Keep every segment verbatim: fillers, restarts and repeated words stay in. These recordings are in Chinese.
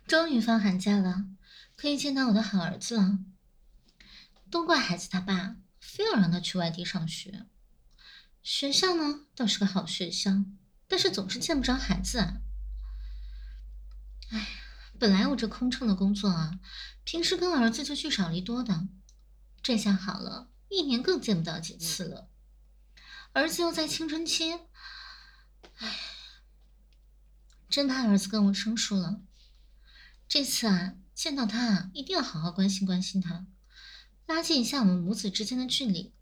终于放寒假了，可以见到我的好儿子了。都怪孩子他爸，非要让他去外地上学。学校呢，倒是个好学校，但是总是见不着孩子啊。哎，本来我这空乘的工作啊，平时跟儿子就聚少离多的，这下好了，一年更见不到几次了。儿子又在青春期，哎，真怕儿子跟我生疏了。这次啊，见到他啊，一定要好好关心关心他，拉近一下我们母子之间的距离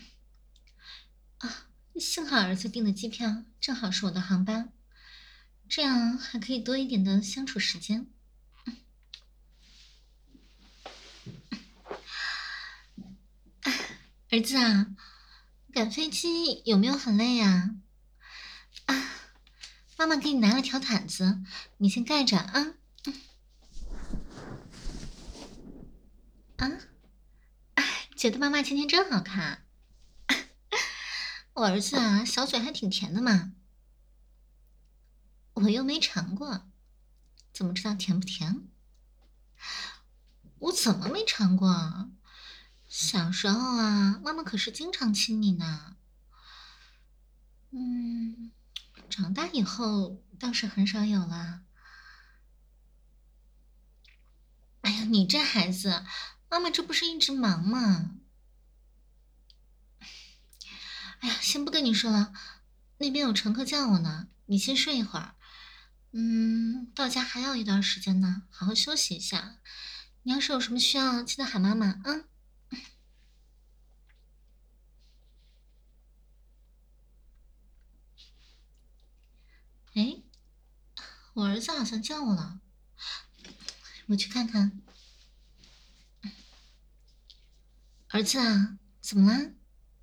啊。幸好儿子订的机票正好是我的航班，这样还可以多一点的相处时间。儿子啊，赶飞机有没有很累呀？啊，妈妈给你拿了条毯子，你先盖着啊。啊，觉得妈妈今天真好看。我儿子啊，小嘴还挺甜的嘛。我又没尝过，怎么知道甜不甜？我怎么没尝过啊？小时候啊，妈妈可是经常亲你呢。嗯，长大以后倒是很少有了。哎呀，你这孩子，妈妈这不是一直忙吗？哎呀，先不跟你说了，那边有乘客叫我呢，你先睡一会儿。嗯，到家还有一段时间呢，好好休息一下。你要是有什么需要，记得喊妈妈啊。哎，我儿子好像叫我了，我去看看。儿子啊，怎么了？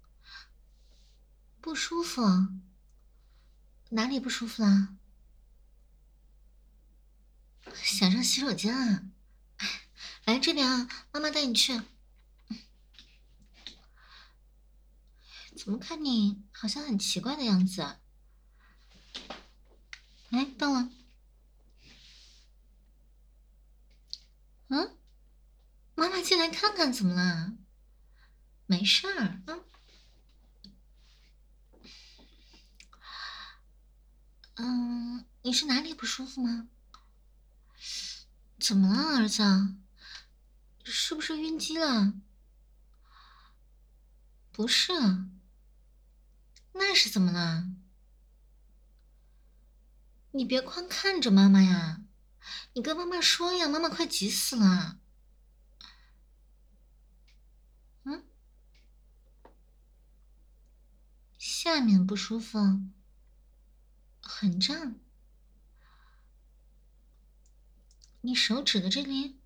不舒服？哪里不舒服啦？想上洗手间啊？来这边啊，妈妈带你去。怎么看你好像很奇怪的样子啊？哎，到了。嗯，妈妈进来看看，怎么了？没事儿，嗯嗯，你是哪里不舒服吗？怎么了，儿子？是不是晕机了？不是，那是怎么了？你别光看着妈妈呀，你跟妈妈说呀，妈妈快急死了。嗯，下面不舒服，很胀。你手指的这里，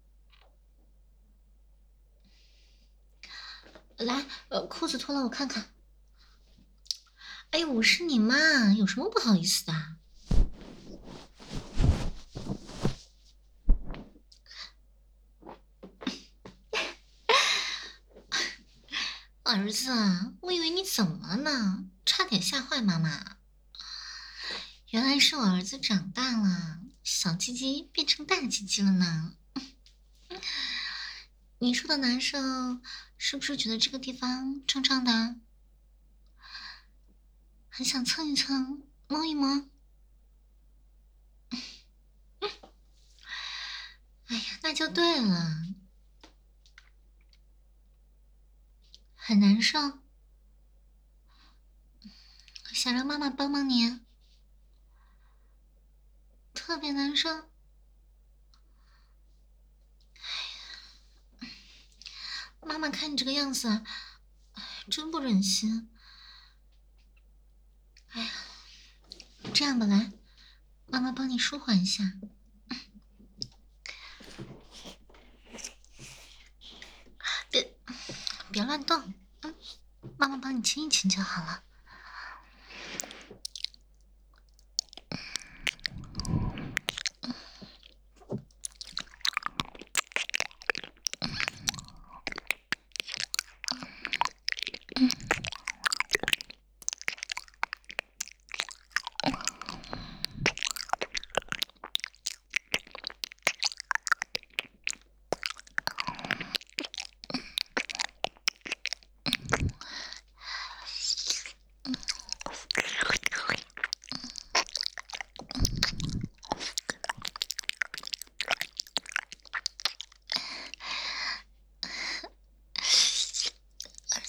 来，呃，裤子脱了我看看。哎呦，我是你妈，有什么不好意思的？儿子，我以为你怎么了呢？差点吓坏妈妈。原来是我儿子长大了，小鸡鸡变成大鸡鸡了呢。你说的难受，是不是觉得这个地方胀胀的？很想蹭一蹭，摸一摸？哎呀，那就对了。很难受，想让妈妈帮帮你？特别难受。妈妈看你这个样子，哎，真不忍心。哎呀，这样吧，来，妈妈帮你舒缓一下。别别乱动，嗯，妈妈帮你亲一亲就好了。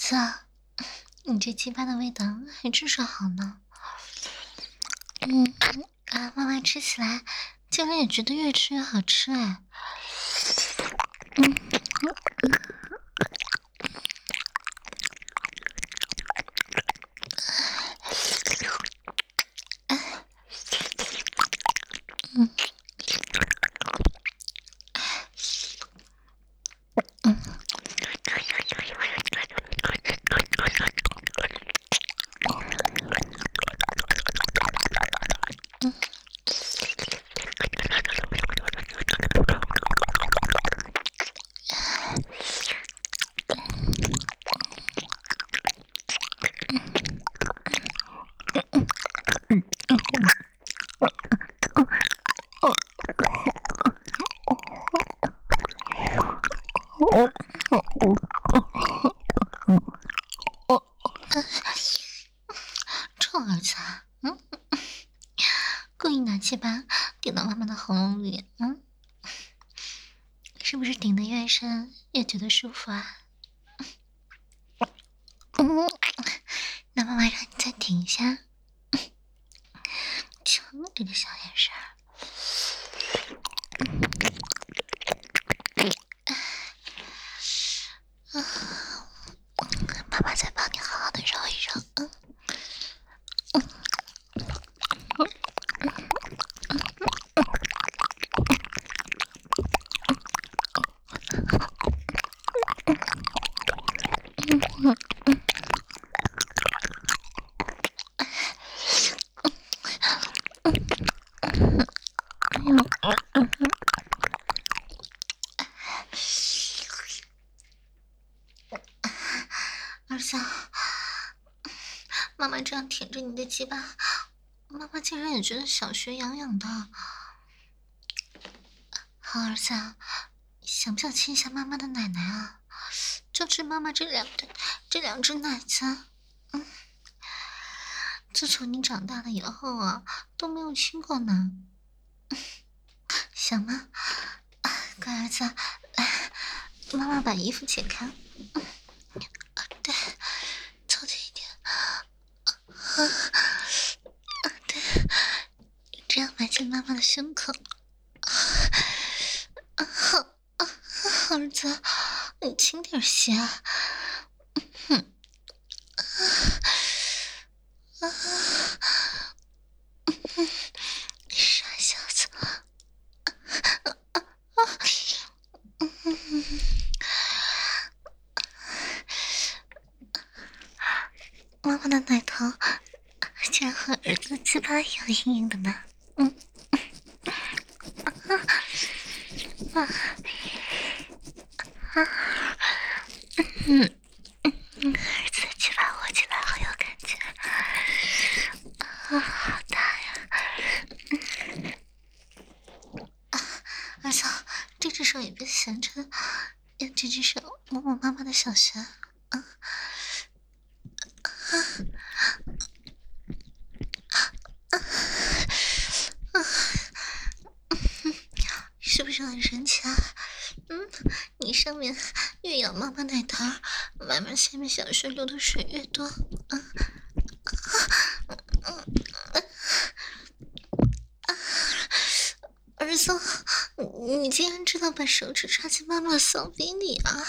子，你这鸡巴的味道还真是好呢。嗯啊，妈妈吃起来竟然也觉得越吃越好吃哎。嗯。嗯。臭儿子，嗯，故意拿鸡巴顶到妈妈的喉咙里，嗯，是不是顶得越深越觉得舒服啊？嗯，那妈妈让你再顶一下，瞧你这个小眼神儿。啊，妈妈再帮你好好的揉一揉，嗯。儿子，妈妈这样舔着你的鸡巴，妈妈竟然也觉得小穴痒痒的。好儿子，想不想亲一下妈妈的奶奶啊？就吃妈妈这两这两只奶子，嗯，自从你长大了以后啊，都没有亲过呢。想吗？乖儿子，来，妈妈把衣服解开。对，凑近一点。对，这样埋进妈妈的胸口。好，儿子，你轻点些。嗯，啊，傻小子。妈妈的奶头竟然和儿子的鸡巴有阴影的呢。嗯，啊啊，嗯嗯，儿子的鸡巴握起来好有感觉，啊，好大呀！啊，儿子，这只手也别闲着，用这只手摸摸妈妈的小穴。啊啊啊！是不是很神奇啊？嗯，你上面越咬妈妈奶头，妈妈下面小穴流的水越多。嗯啊嗯啊！儿子，你竟然知道把手指插进妈妈的骚逼里啊！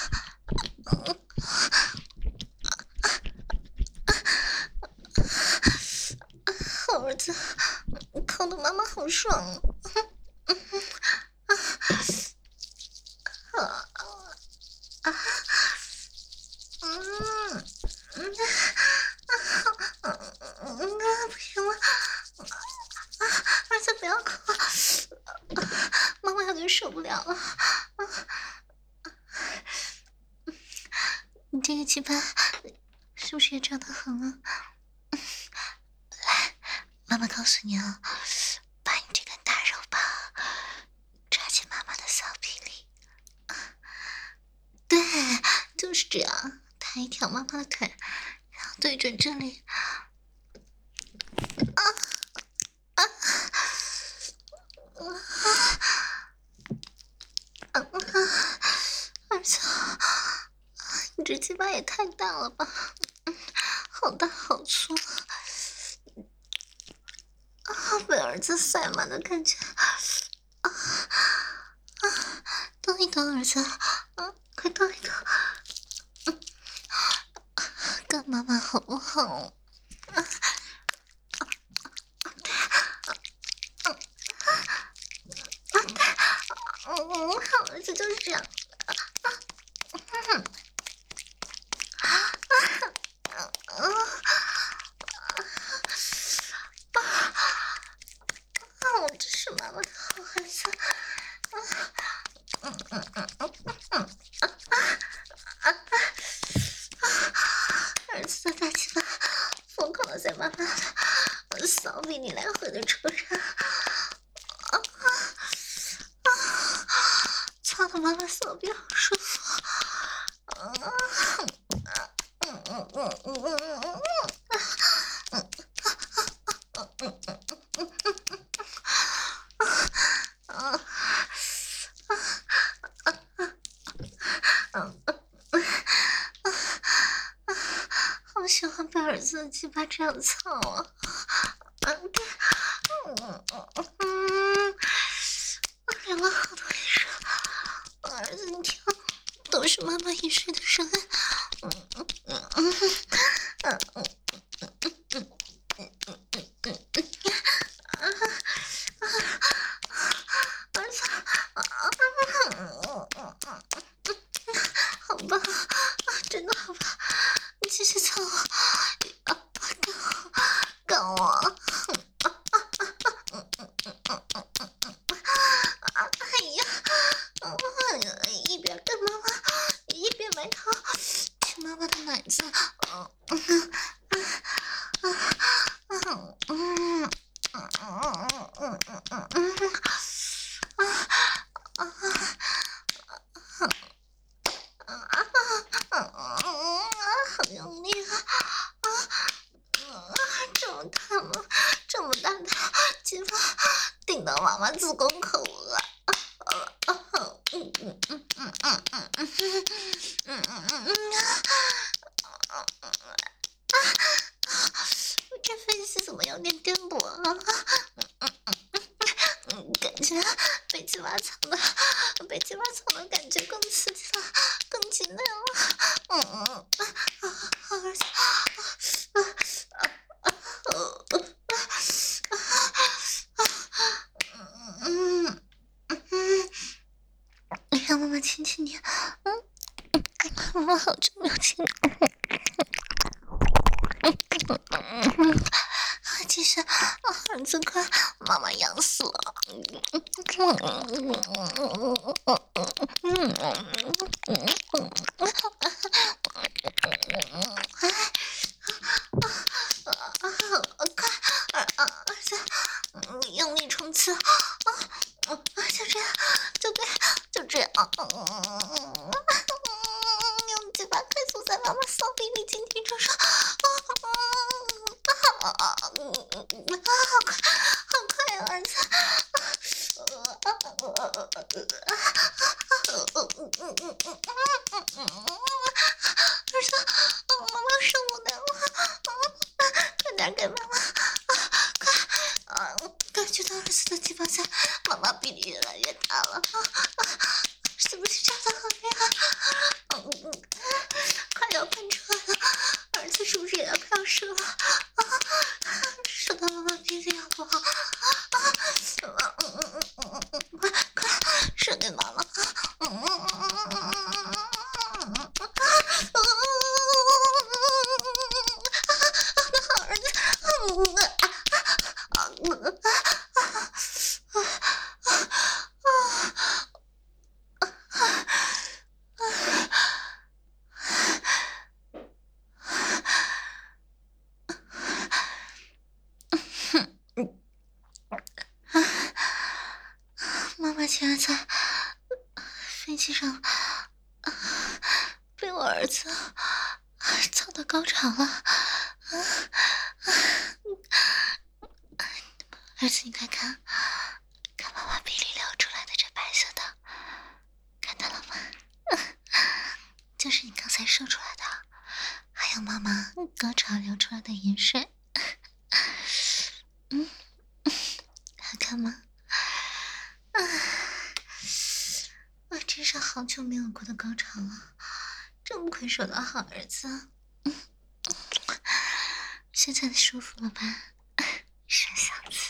好儿子，靠的妈妈好爽。啊啊！嗯嗯啊不行了！啊，儿子不要哭，妈妈有点受不了了。你这个鸡巴是不是也长得很啊？来，妈妈告诉你啊，把你这根大肉棒插进妈妈的骚逼里。对，就是这样，抬一条妈妈的腿，然后对准这里。啊啊啊！儿子，你这这鸡巴也太大了吧，好大好粗啊！被儿子塞满的感觉啊啊！动一动儿子，啊，快动一动，嗯，干妈妈好不好？啊嗯，好儿子就是这样。这是妈妈的好孩子。嗯嗯嗯嗯嗯嗯，儿子的大鸡巴疯狂的在妈妈的骚逼里来回的抽插。啊啊！操的妈妈骚逼好舒服。啊！嗯嗯嗯嗯嗯嗯嗯。好喜欢被儿子的鸡巴这样操啊！嗯嗯嗯嗯，流了好多泪水，儿子你听，都是妈妈饮水的声音。嗯嗯嗯嗯嗯嗯。好棒，真的好棒！你继续操我，啊，干我！哎呀，一边干妈妈，一边埋头亲妈妈的奶子。嗯嗯嗯嗯嗯嗯嗯嗯嗯。好用力啊！啊，这么大吗？这么大的鸡巴顶到妈妈子宫口了！嗯嗯嗯嗯嗯嗯嗯嗯嗯嗯这分析怎么有点颠簸啊？嗯，感觉被鸡巴操的，被鸡巴操的感觉更刺激了，更激烈了。嗯嗯嗯，好儿子，啊啊啊啊！嗯嗯嗯，让妈妈亲亲你。嗯，妈妈好久没有亲你。其实，儿子快，妈妈痒死了。快，儿子，你用力冲刺。就这样，就对，就这样。用鸡巴快速在妈妈骚逼里进行冲刷。啊啊嗯嗯嗯啊！好快，好快呀，儿子！呃啊呃呃呃呃呃呃嗯嗯嗯嗯嗯嗯，儿子，妈妈受不了了，快点给妈妈！快啊！感觉到儿子的鸡巴在妈妈臂里越来越大了，是不是真的很厉害？嗯嗯，快要喷出来了，儿子是不是也要快要射了？啊，射到妈妈鼻子好不好？啊，嗯嗯嗯嗯嗯嗯，快快射给妈妈！嗯嗯嗯嗯嗯嗯嗯嗯嗯，啊，好儿子，嗯啊啊啊啊妈妈竟然在飞机上被我儿子操到高潮了！儿子，你快看，看妈妈鼻里流出来的这白色的，看到了吗？就是你刚才射出来还有妈妈高潮流出来的盐水，嗯，好看吗？啊，我真是好久没有过的高潮了，真不愧是我的好儿子。嗯，现在舒服了吧，傻小子。